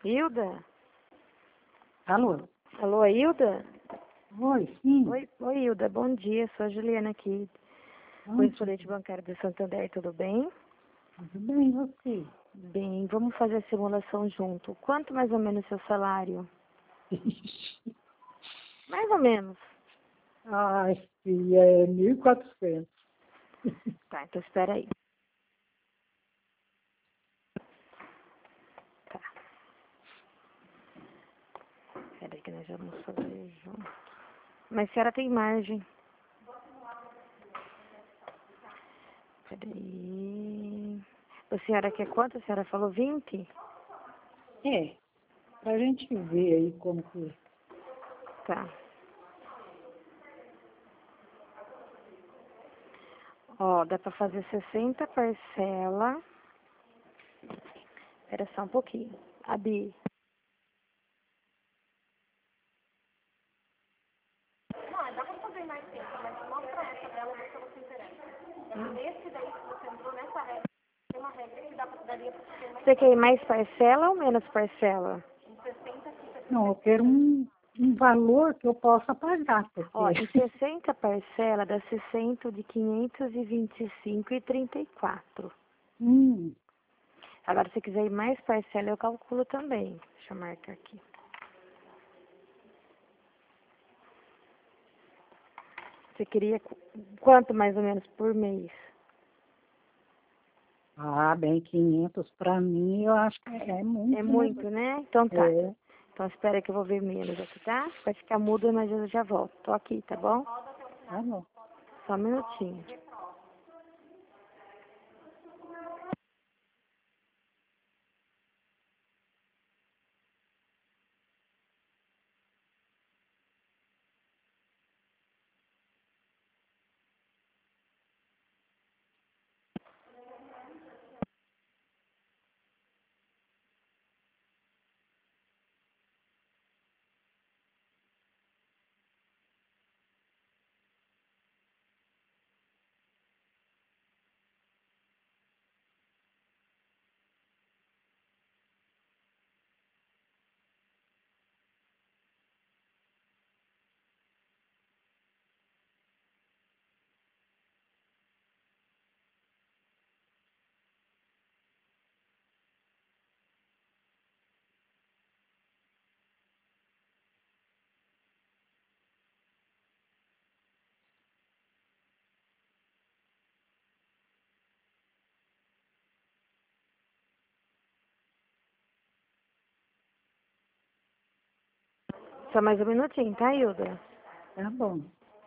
Hilda? Alô? Alô, Hilda? Oi, sim. Oi, Hilda, bom dia. Sou a Juliana aqui, correspondente bancário do Santander, tudo bem? Tudo bem, você? Bem, vamos fazer a simulação junto. Quanto mais ou menos seu salário? Mais ou menos. Ai, filha, é 1.400. Tá, então espera aí. Tá. Espera aí que nós vamos fazer junto. Mas a senhora tem margem. Espera aí. A senhora quer quanto? A senhora falou 20? É, pra gente ver aí como que... Tá. Ó, dá pra fazer 60 parcela. Espera só um pouquinho. Abi. Não, dá pra fazer mais tempo, mas mostra essa dela, ver se você interessa. Nesse daí que você entrou nessa regra, tem uma regra que daria pra você ter mais Você quer ir mais parcela ou menos parcela? de 60 aqui. Não, eu quero um valor que eu possa pagar, Ó, porque... em 60 parcela dá 60 de 525,34. Hum, Agora, se quiser ir mais parcela, eu calculo também. Deixa eu marcar aqui. Você queria quanto mais ou menos por mês? bem, 500 pra mim, eu acho que é muito, É muito, né? Então tá. É, Então espera que eu vou ver menos aqui, tá? Vai ficar mudo, mas eu já volto. Tô aqui, tá bom? tá bom. Só um minutinho. Só mais um minutinho, tá, Hilda? Tá bom.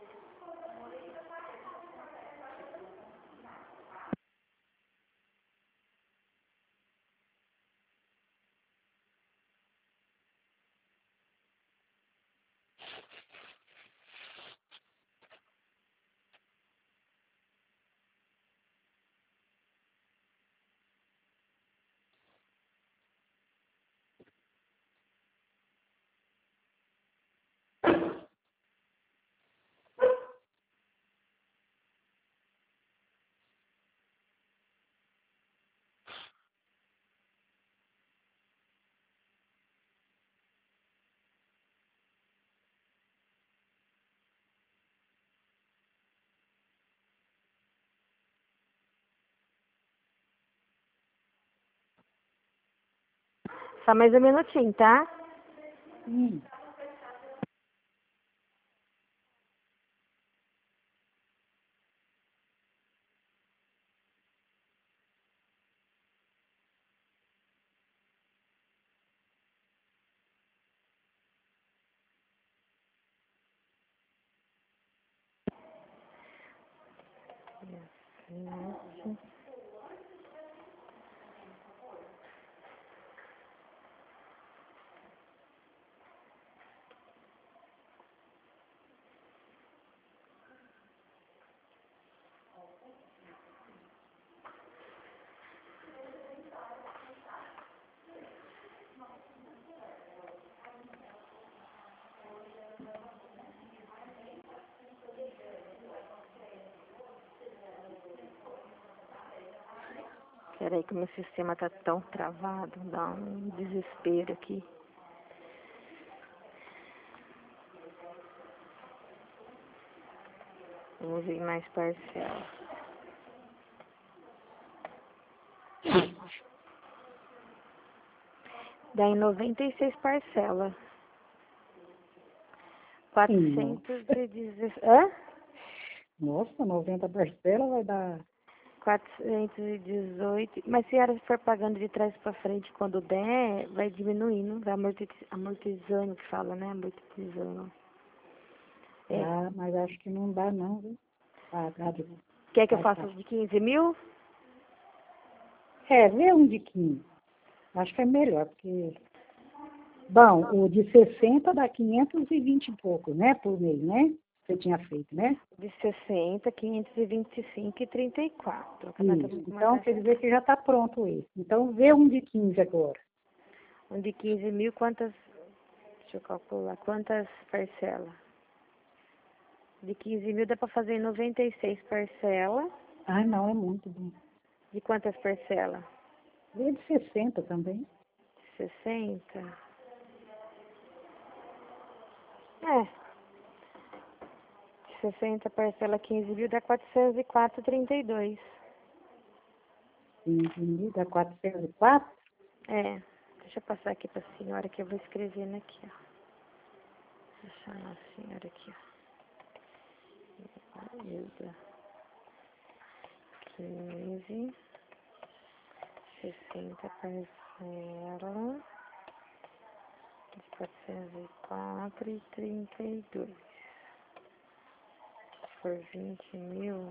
Só mais um minutinho, tá? Hum. Peraí que o meu sistema tá tão travado, dá um desespero aqui. Vamos ver mais parcela. Dá em 96 parcelas. 416. Hã? Nossa, 90 parcelas vai dar... 418. Mas se a senhora for pagando de trás para frente, quando der, vai diminuindo, vai amortizando, que fala, né? Amortizando. É. Ah, mas acho que não dá não, viu? Pagar de... Quer que eu faça de 15 mil? Vê um de 15. Acho que é melhor, porque... Bom, o de 60 dá 520 e pouco, né? Por mês, né? Você tinha feito, né? De 60, 525 e 34. Isso. Então, quer dizer que já está pronto esse. Então, vê um de 15 agora. Um de 15 mil, quantas... Deixa eu calcular. Quantas parcelas? De 15 mil dá para fazer em 96 parcelas. Ah, não, é muito bom. De quantas parcelas? Vê de 60 também. 60. É. 60 parcela 15 mil dá 404,32. 15 mil dá 404? É. Deixa eu passar aqui para a senhora que eu vou escrevendo aqui, ó. Deixa a senhora aqui, ó. Ilda. 15. 60 parcela. De 404,32. Por 20 mil,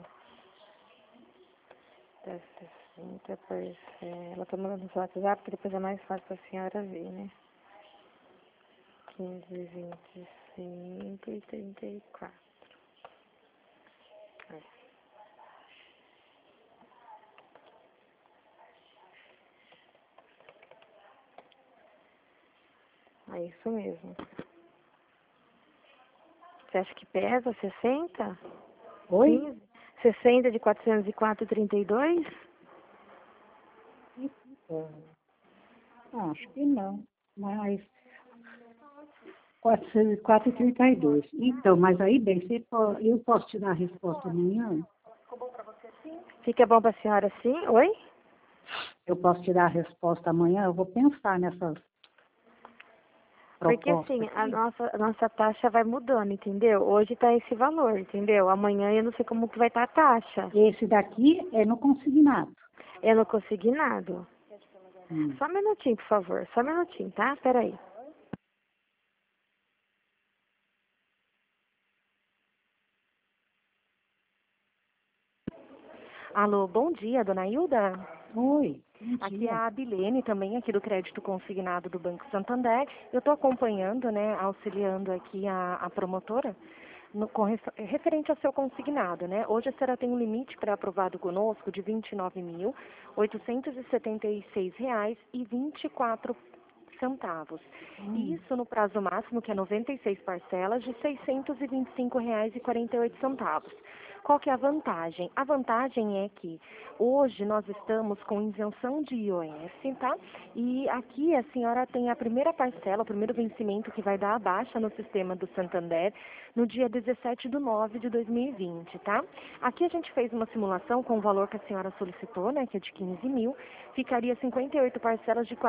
dá 60 parcela. Tô mandando no WhatsApp, porque depois é mais fácil pra senhora ver, né? 15, 25 e 34. É. É isso mesmo. Você acha que pesa 60? Oi? 15? 60 de 404,32? Acho que não. Mas 404,32. Então, mas aí, bem, eu posso te dar a resposta amanhã? Fica bom pra senhora sim? Oi? Eu posso te dar a resposta amanhã? Eu vou pensar nessas Porque propostas assim, a aqui. nossa taxa vai mudando, entendeu? Hoje tá esse valor, entendeu? Amanhã eu não sei como que vai estar a taxa. Esse daqui é no consignado. Eu não consegui nada. Hum. Só um minutinho, por favor. Só um minutinho, tá? Peraí. Alô, bom dia, dona Hilda. Oi, bom Aqui é dia. a Abilene, também aqui do Crédito Consignado do Banco Santander. Eu estou acompanhando, né, auxiliando aqui a promotora referente ao seu consignado, né? Hoje a senhora tem um limite pré-aprovado conosco de R$ 29.876,24. Isso no prazo máximo, que é 96 parcelas, de R$ 625,48. Qual que é a vantagem? A vantagem é que hoje nós estamos com isenção de IOF, tá? E aqui a senhora tem a primeira parcela, o primeiro vencimento que vai dar a baixa no sistema do Santander no dia 17/9/2020, tá? Aqui a gente fez uma simulação com o valor que a senhora solicitou, né, que é de 15 mil, ficaria 58 parcelas de R$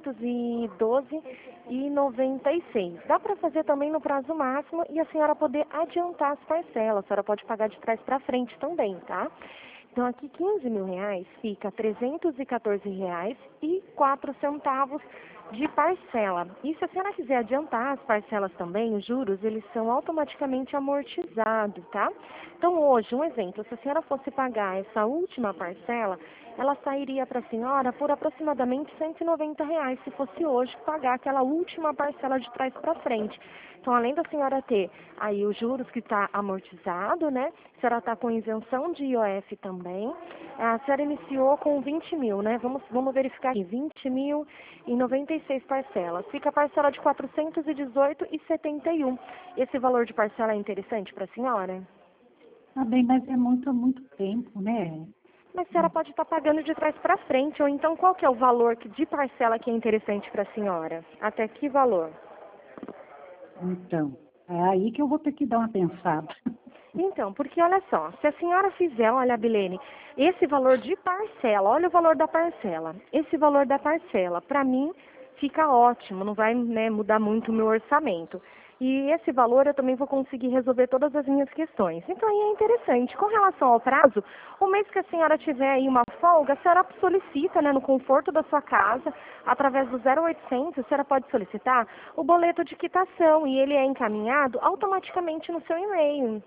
412,96. Dá para fazer também no prazo máximo e a senhora poder adiantar as parcelas, a senhora pode pagar de trás para frente também, tá? Então, aqui R$ 15.000 fica R$ 314,04 de parcela. E se a senhora quiser adiantar as parcelas também, os juros, eles são automaticamente amortizados, tá? Então, hoje, um exemplo, se a senhora fosse pagar essa última parcela, ela sairia para a senhora por aproximadamente R$ 190, se fosse hoje pagar aquela última parcela de trás para frente. Então, além da senhora ter aí os juros que está amortizado, né? A senhora está com isenção de IOF também. A senhora iniciou com 20 mil, né? Vamos verificar aqui. 20 mil em 96 parcelas. Fica a parcela de R$ 418,71. Esse valor de parcela é interessante para a senhora? Ah, bem, mas é muito tempo, né? Mas a senhora pode estar pagando de trás para frente, ou então qual que é o valor de parcela que é interessante para a senhora? Até que valor? Então, é aí que eu vou ter que dar uma pensada. Então, porque olha só, se a senhora fizer, olha, Bilene, esse valor de parcela, olha o valor da parcela. Esse valor da parcela, para mim, fica ótimo, não vai, né, mudar muito o meu orçamento. E esse valor eu também vou conseguir resolver todas as minhas questões. Então aí é interessante. Com relação ao prazo, o mês que a senhora tiver aí uma folga, a senhora solicita, né, no conforto da sua casa, através do 0800, a senhora pode solicitar o boleto de quitação e ele é encaminhado automaticamente no seu e-mail.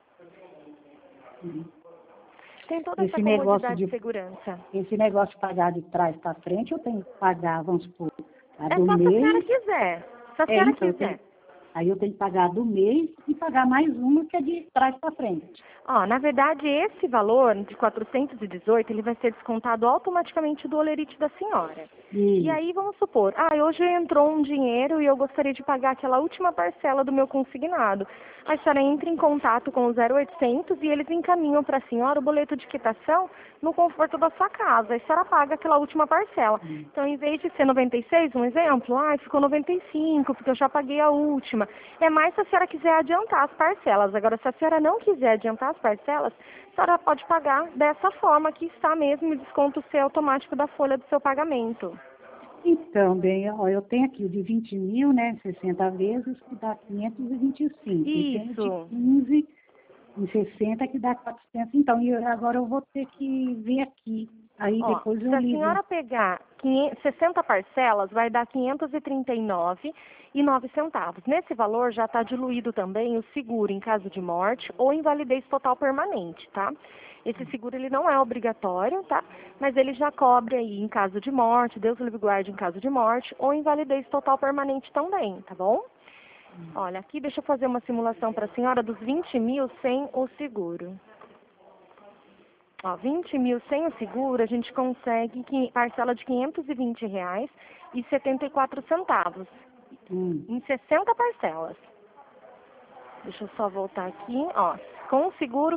Tem toda essa Esse negócio comodidade de de segurança. esse negócio de pagar de trás para frente, eu tenho que pagar, vamos supor, a É do só se a senhora mês. quiser. Se a senhora Então, quiser. aí eu tenho que pagar a do mês e pagar mais uma que é de trás para frente. Ó, na verdade, esse valor de 418, ele vai ser descontado automaticamente do holerite da senhora. E E, aí, vamos supor, hoje entrou um dinheiro e eu gostaria de pagar aquela última parcela do meu consignado. A senhora entra em contato com o 0800 e eles encaminham para a senhora o boleto de quitação no conforto da sua casa. A senhora paga aquela última parcela. Então, em vez de ser 96, um exemplo, ficou 95, porque eu já paguei a última. É mais se a senhora quiser adiantar as parcelas. Agora, se a senhora não quiser adiantar as parcelas, a senhora pode pagar dessa forma que está mesmo o desconto ser automático da folha do seu pagamento. então, bem, ó, eu tenho aqui o de 20 mil, né, 60 vezes, que dá 525. E tenho o de Isso. 15 em 60, que dá 400. Então, agora eu vou ter que ver aqui. Aí Ó, depois se eu a ligo. senhora pegar 60 parcelas, vai dar 539,09 centavos. Nesse valor já está diluído também o seguro em caso de morte ou invalidez total permanente, tá? Esse seguro ele não é obrigatório, tá? Mas ele já cobre aí em caso de morte, Deus o livre guarde em caso de morte ou invalidez total permanente também, tá bom? Olha, aqui deixa eu fazer uma simulação para a senhora dos 20 mil sem o seguro. Ó, 20 mil sem o seguro, a gente consegue parcela de R$ 520,74 em 60 parcelas. Deixa eu só voltar aqui, ó. Com o seguro,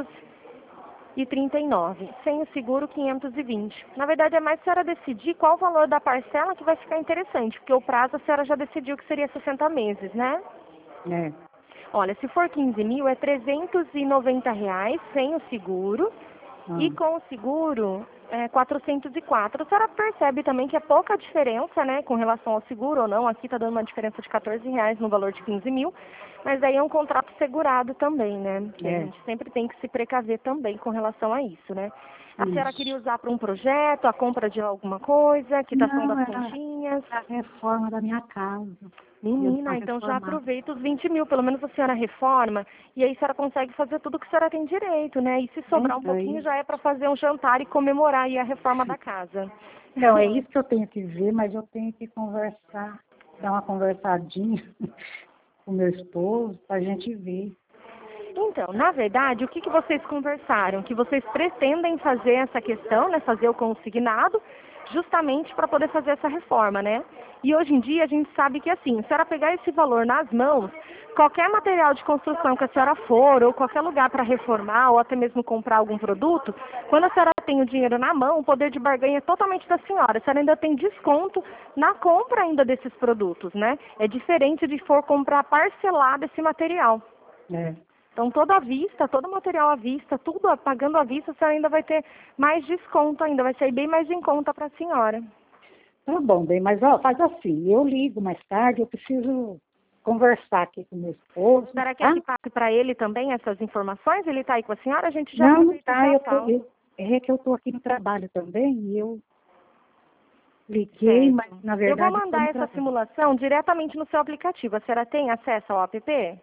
539. Sem o seguro, 520. Na verdade, é mais a senhora decidir qual o valor da parcela que vai ficar interessante, porque o prazo a senhora já decidiu que seria 60 meses, né? É. Olha, se for 15 mil, é R$ 390 sem o seguro. E com o seguro, 404. A senhora percebe também que é pouca diferença, né, com relação ao seguro ou não. Aqui está dando uma diferença de R$ 14 no valor de 15 mil. Mas aí é um contrato segurado também, né? Que a gente sempre tem que se precaver também com relação a isso, né? A senhora queria usar para um projeto, a compra de alguma coisa, quitação Não, das era continhas? a reforma da minha casa. Menina, então já aproveita os 20 mil, pelo menos a senhora reforma, e aí a senhora consegue fazer tudo que a senhora tem direito, né? E se sobrar um pouquinho já é para fazer um jantar e comemorar aí a reforma da casa. Não, é isso que eu tenho que ver, mas eu tenho que conversar, dar uma conversadinha com meu esposo para a gente ver. Então, na verdade, o que vocês conversaram? Que vocês pretendem fazer essa questão, né? Fazer o consignado, justamente para poder fazer essa reforma, né? E hoje em dia a gente sabe que assim, se a senhora pegar esse valor nas mãos, qualquer material de construção que a senhora for, ou qualquer lugar para reformar, ou até mesmo comprar algum produto, quando a senhora tem o dinheiro na mão, o poder de barganha é totalmente da senhora. A senhora ainda tem desconto na compra ainda desses produtos, né? É diferente de for comprar parcelado esse material. É. Então, toda à vista, todo material à vista, tudo pagando à vista, você ainda vai ter mais desconto ainda, vai sair bem mais em conta para a senhora. Tá bom, bem, mas ó, faz assim, eu ligo mais tarde, eu preciso conversar aqui com meu esposo. A senhora quer que passe para ele também essas informações? Ele está aí com a senhora? A gente já Não, não aproveita tá, e já fala. é que eu estou aqui no trabalho também e eu liguei, mas na verdade... Eu vou mandar essa simulação diretamente no seu aplicativo. A senhora tem acesso ao app?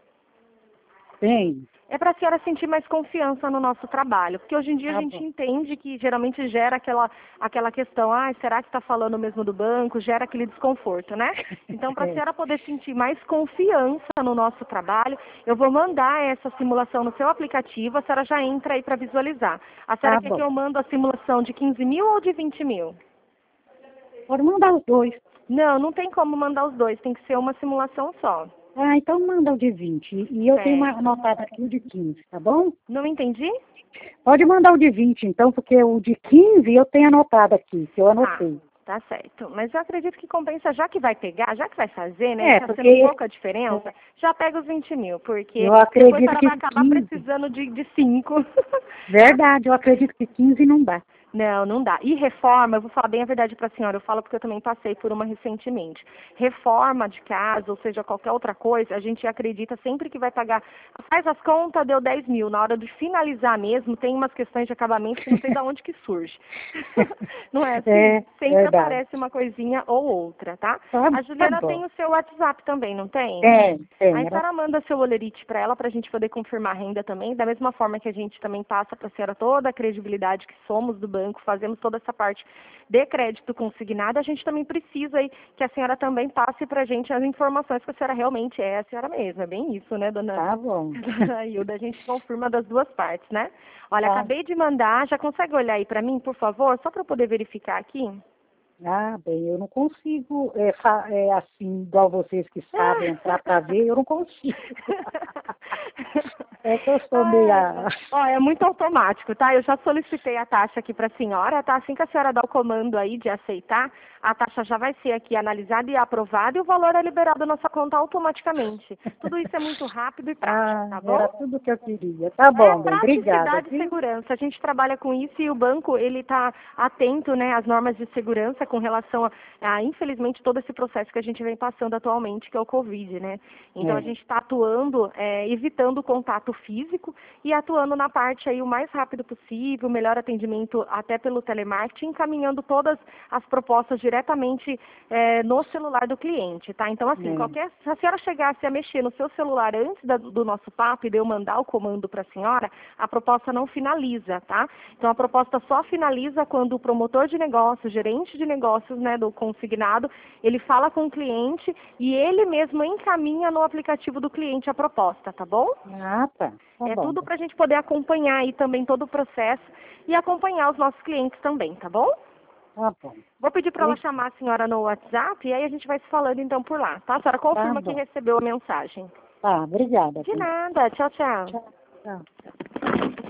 Tem. É para a senhora sentir mais confiança no nosso trabalho, porque hoje em dia a gente entende que geralmente gera aquela questão, será que está falando mesmo do banco? Gera aquele desconforto, né? Então, para a senhora poder sentir mais confiança no nosso trabalho, eu vou mandar essa simulação no seu aplicativo, a senhora já entra aí para visualizar. A senhora quer que eu mando a simulação de 15 mil ou de 20 mil? Pode mandar os dois. Não, não tem como mandar os dois, tem que ser uma simulação só. Ah, então manda o de 20. E eu tenho Certo. anotado aqui o de 15, tá bom? Não entendi? Pode mandar o de 20, então, porque o de 15 eu tenho anotado aqui, que eu anotei. Tá certo. Mas eu acredito que compensa, já que vai pegar, já que vai fazer, né? E É, tá sendo porque pouca diferença, já pega os 20 mil, porque eu depois a acredito senhora que vai acabar 15, precisando de 5. verdade, eu acredito que 15 não dá. Não, não dá. E reforma, eu vou falar bem a verdade para a senhora, eu falo porque eu também passei por uma recentemente. Reforma de casa, ou seja, qualquer outra coisa, a gente acredita sempre que vai pagar. Faz as contas, deu 10 mil. Na hora de finalizar mesmo, tem umas questões de acabamento que não sei de onde que surge. Não é assim? É, Sempre verdade. aparece uma coisinha ou outra, tá? Tá, A tá Juliana tem bom. o seu WhatsApp também, não tem? Tem, Aí a senhora manda seu olerite para ela para a gente poder confirmar a renda também, da mesma forma que a gente também passa para a senhora toda a credibilidade que somos do banco, fazemos toda essa parte de crédito consignado, a gente também precisa aí que a senhora também passe para a gente as informações que a senhora realmente é a senhora mesma. É bem isso, né, dona Tá bom. Hilda? A gente confirma das duas partes, né? Olha, Tá. acabei de mandar, já consegue olhar aí para mim, por favor, só para eu poder verificar aqui? Ah, bem, eu não consigo, assim, igual vocês que sabem entrar para ver, eu não consigo. É que eu sou meia... Ó, é muito automático, tá? Eu já solicitei a taxa aqui para a senhora, tá? Assim que a senhora dá o comando aí de aceitar, a taxa já vai ser aqui analisada e aprovada e o valor é liberado da nossa conta automaticamente. Tudo isso é muito rápido e prático, tá bom? Era tudo que eu queria. Tá É bom, bem, obrigada, praticidade e viu? segurança. A gente trabalha com isso e o banco ele está atento, né, às normas de segurança com relação infelizmente, todo esse processo que a gente vem passando atualmente, que é o Covid, né? Então a É, gente está atuando, evitando o contato físico e atuando na parte aí o mais rápido possível, melhor atendimento até pelo telemarketing, encaminhando todas as propostas diretamente no celular do cliente, tá? Então assim, se a senhora chegasse a mexer no seu celular antes do nosso papo e de eu mandar o comando para a senhora, a proposta não finaliza, tá? Então a proposta só finaliza quando o promotor de negócios, gerente de negócios, né, do consignado, ele fala com o cliente e ele mesmo encaminha no aplicativo do cliente a proposta, tá bom? Ah, tá. Tá É bom. tudo para a gente poder acompanhar aí também todo o processo e acompanhar os nossos clientes também, tá bom? Tá bom. Vou pedir para ela chamar a senhora no WhatsApp e aí a gente vai se falando então por lá, tá? A senhora Tá confirma que bom. recebeu a mensagem. Tá, obrigada. De nada. Tchau, tchau. Tchau, tchau.